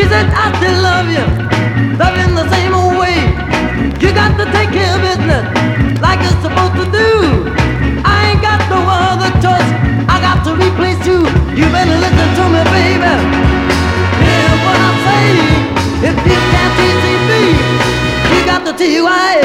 She said, I still love you, loving the same old way. You got to take care of business like you're supposed to do. I ain't got no other choice, I got to replace you. You better listen to me, baby. Hear what I say. If you can't see me, you got to see why.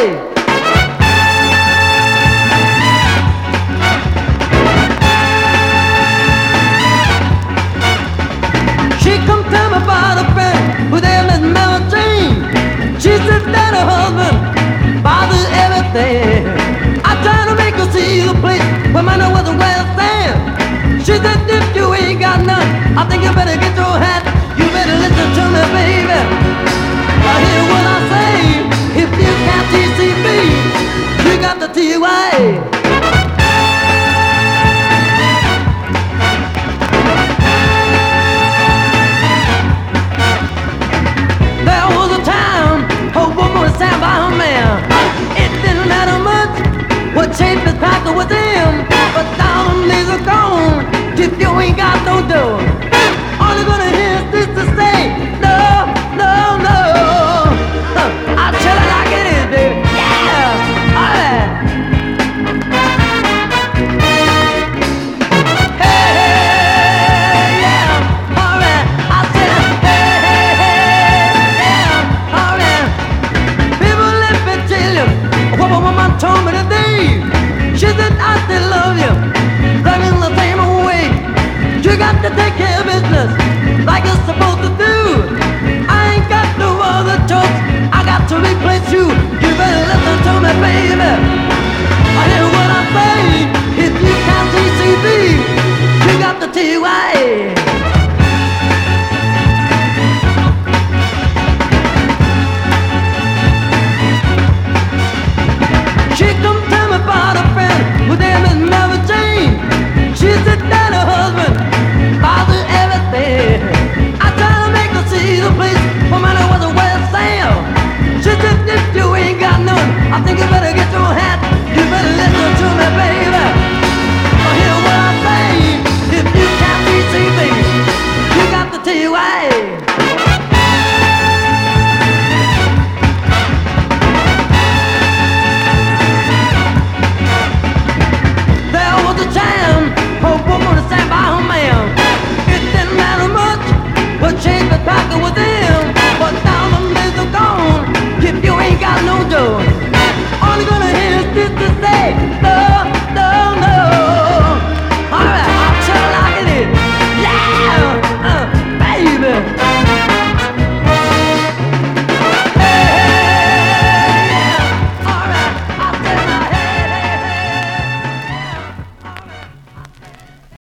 She come tell me about a friend who there let Mary Jane. She said that her husband bothers everything. I tried to make her see the place where money wasn't well stand. She said if you ain't got none, I think you better get your hat. You better listen to me, baby. I hear what I say. If you can't see me, you got to see why.